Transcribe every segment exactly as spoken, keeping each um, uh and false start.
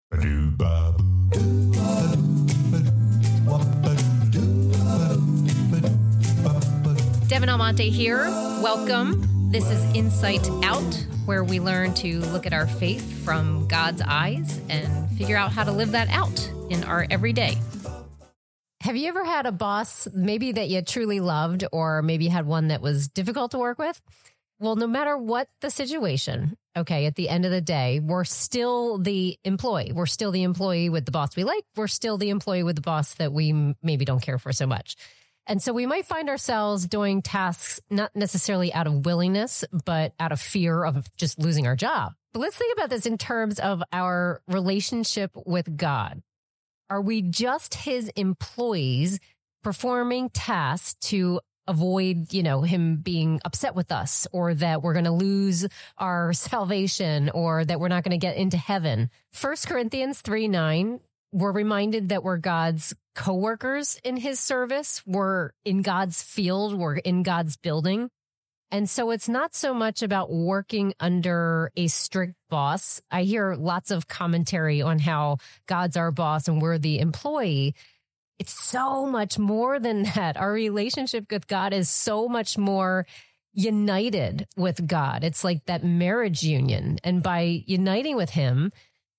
Devin Almonte here. Welcome. This is Insight Out, where we learn to look at our faith from God's eyes and figure out how to live that out in our everyday. Have you ever had a boss maybe that you truly loved, or maybe you had one that was difficult to work with? Well, no matter what the situation, okay, at the end of the day, we're still the employee. We're still the employee with the boss we like. We're still the employee with the boss that we m- maybe don't care for so much. And so we might find ourselves doing tasks not necessarily out of willingness, but out of fear of just losing our job. But let's think about this in terms of our relationship with God. Are we just his employees performing tasks to avoid, you know, him being upset with us, or that we're going to lose our salvation, or that we're not going to get into heaven? First Corinthians three nine, we're reminded that we're God's co-workers in his service. We're in God's field. We're in God's building. And so it's not so much about working under a strict boss. I hear lots of commentary on how God's our boss and we're the employee. It's so much more than that. Our relationship with God is so much more united with God. It's like that marriage union. And by uniting with him,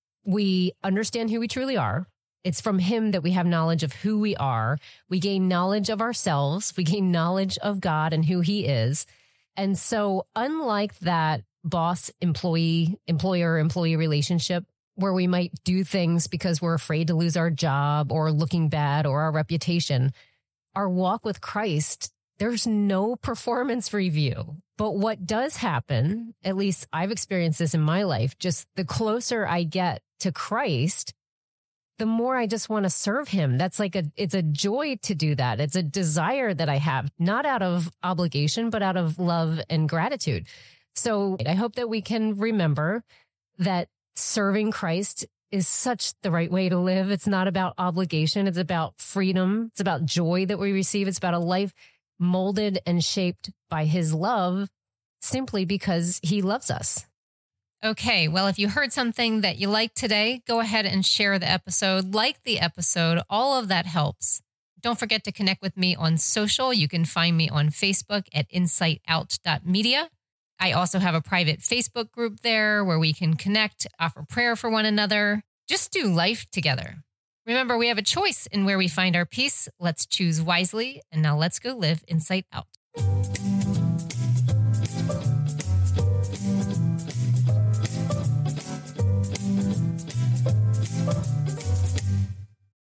we understand who we truly are. It's from him that we have knowledge of who we are. We gain knowledge of ourselves. We gain knowledge of God and who he is. And so unlike that boss-employee, employer-employee relationship, where we might do things because we're afraid to lose our job or looking bad or our reputation, our walk with Christ, there's no performance review. But what does happen, at least I've experienced this in my life, just the closer I get to Christ, the more I just want to serve him. That's like a, it's a joy to do that. It's a desire that I have, not out of obligation, but out of love and gratitude. So I hope that we can remember that serving Christ is such the right way to live. It's not about obligation. It's about freedom. It's about joy that we receive. It's about a life molded and shaped by his love, simply because he loves us. Okay, well, if you heard something that you liked today, go ahead and share the episode, like the episode. All of that helps. Don't forget to connect with me on social. You can find me on Facebook at insight out dot media. I also have a private Facebook group there where we can connect, offer prayer for one another, just do life together. Remember, we have a choice in where we find our peace. Let's choose wisely. And now let's go live Insight Out.